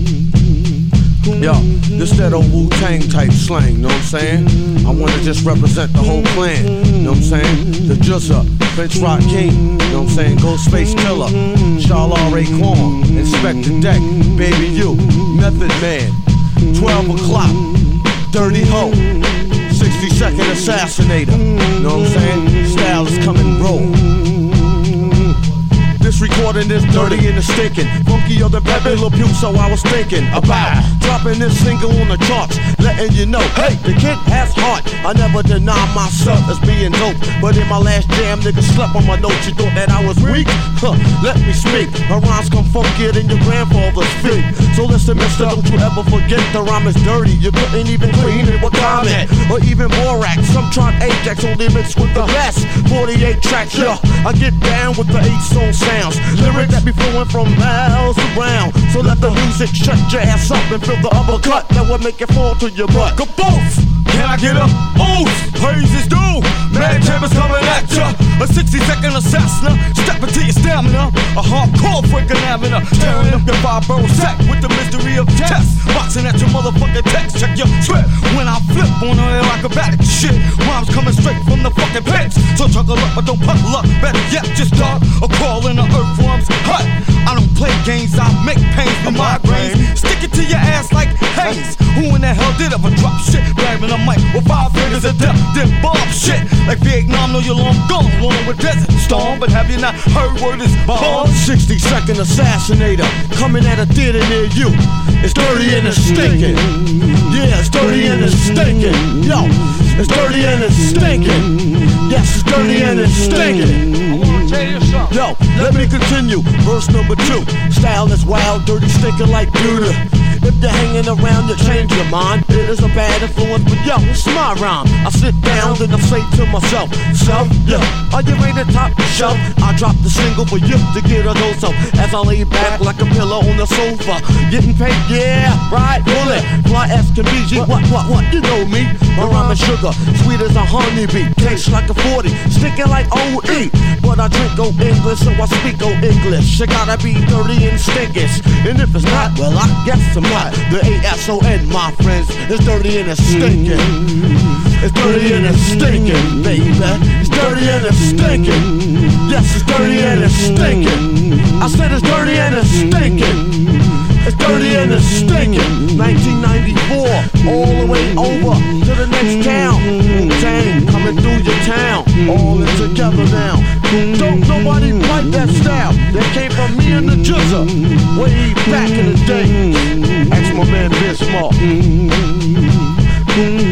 Yo, this that old Wu-Tang type slang, know what I'm saying? I wanna just represent the whole clan, know what I'm saying? The Juzza, Prince Rock King, know what I'm saying? Ghostface Killer, Charles Raekwon, Inspector Deck, Baby U, Method Man, 12 o'clock, Dirty Ho, 60-second assassinator, know what I'm saying? Style is coming roll. This recording is dirty and it's stinking, funkier than Pepe Le Pew, so I was thinking about dropping this single on the charts, letting you know, hey, the kid has heart. I never deny myself as being dope, but in my last jam, niggas slept on my notes. You thought that I was weak? Huh, let me speak. My rhymes come funkier than your grandfather's feet. So listen, mister, don't you ever forget the rhyme is dirty. You couldn't even clean it with comment, or even borax. Some tried Ajax, only mixed with the best. 48 tracks, yeah, I get down with the 8-song sounds. Lyrics that be flowing from miles around. So let the music shut your ass up and feel the uppercut that will make it fall to your butt. Go both! Can I get a oof? Praises due! Mad Jam is coming at ya! A 60-second assassin, step into your stamina. A hardcore freaking avenue, tearing up your 5-barrel sack with the mystery of test. Boxing at your motherfucking text, check your trip. When I flip on an acrobatic shit, rhymes coming straight from the fucking pits. So chuckle up, but don't puckle up. Better yet, just start or crawl in the earthworm's hut. I don't play games, I make pains with migraines. Stick it to your ass like Hayes. Who in the hell did ever drop shit? Grabbing a mic with 5 fingers of death, then bomb shit. Like Vietnam, know you're long gone, along with Desert Storm. But have you not heard word is bomb? 60-second assassinator, coming at a theater near you. It's dirty and it's stinking. Yeah, it's dirty and it's stinking. Yo, it's dirty and it's stinking. Yes, it's dirty and it's stinking. I wanna tell you something. Yo, let me continue. Verse number 2. Style is wild, dirty, stinking like Buddha. If you're hanging around, you change your mind. It is a bad influence, but yo, it's my rhyme. I sit down, then I say to myself, self, yeah, are you ready to top the shelf? I drop the single for you to get a dose of. As I lay back like a pillow on the sofa, getting paid, yeah, right, bullet. Fly as can be, G, what, you know me. My rhyme is sugar, sweet as a honeybee. Tastes like a 40, sticking like OE. But I drink old English, so I speak old English. It gotta be dirty and stinkish. And if it's not, well, I guess I'm not. The ASON, my friends, it's dirty and it's stinking. It's dirty and it's stinking, baby. It's dirty and it's stinking. Yes, it's dirty and it's stinking. I said it's dirty and it's stinking. It's dirty and it's stinking. 1994, all the way over to the next town. Wu-Tang coming through your town, all in together now. Don't nobody fight that style. That came from me and the Juzza way back in the day. Ask my man Bismarck.